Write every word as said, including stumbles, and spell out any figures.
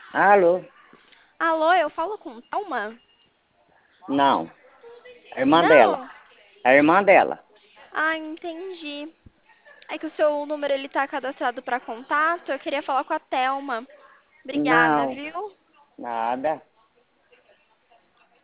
Alô? Alô, eu falo com Thelma? Não, a irmã dela. Não. A irmã dela. Ah, entendi. É que o seu número ele tá cadastrado para contato. Eu queria falar com a Thelma. Obrigada, Não, viu? nada.